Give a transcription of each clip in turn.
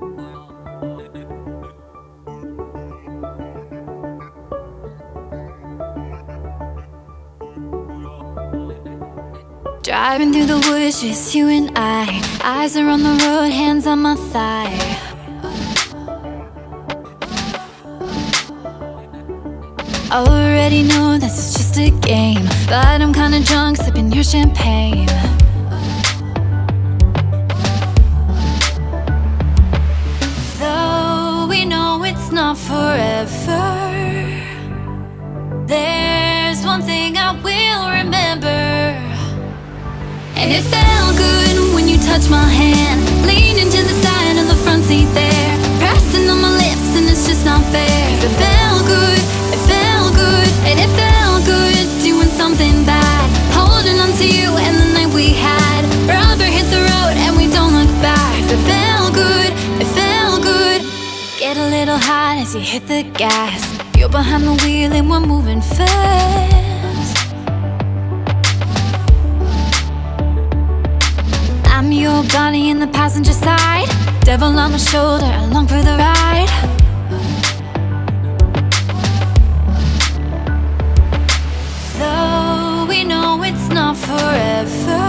Driving through the woods, just you and I. Eyes are on the road, hands on my thigh. Already know this is just a game, but I'm kinda drunk, sipping your champagne. Though we know it's not forever, there's one thing I will remember. And it felt good when you touched my hand, leaned into the side of the front seat there, pressing on my lips and it's just not fair. It felt good, it felt good, and it felt good doing something bad, holding on to you and the night we had. Rubber hit the road and we don't look back. It felt good, it felt good. Get a little hot as you hit the gas. You're behind the wheel and we're moving fast. I'm your body in the passenger side, devil on my shoulder, along for the ride. Though we know it's not forever,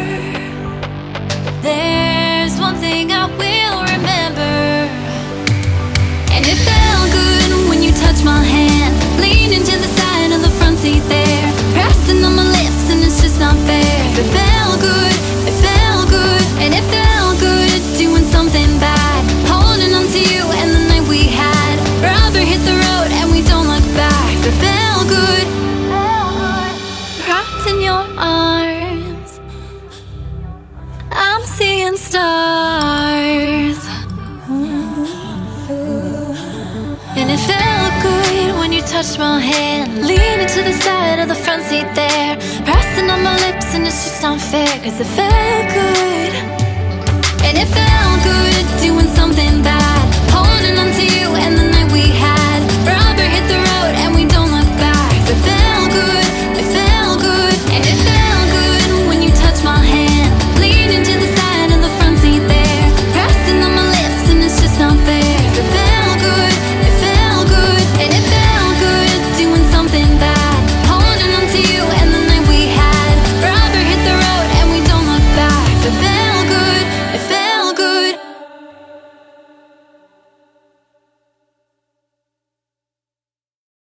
there's one thing I will remember. And it felt good when you touched my hand, leaned into the side of the front seat there, pressing on my lips and it's just not fair. It felt good, it felt good, and it felt good doing something bad, holding on to you and the night we had. Rubber hit the road and we don't look back. It felt good, wrapped in your arms, I'm seeing stars. And it felt good when you touched my hand, leaning to the side of the front seat there, pressing on my lips and it's just not fair. Cause it felt good, and it felt good doing something bad,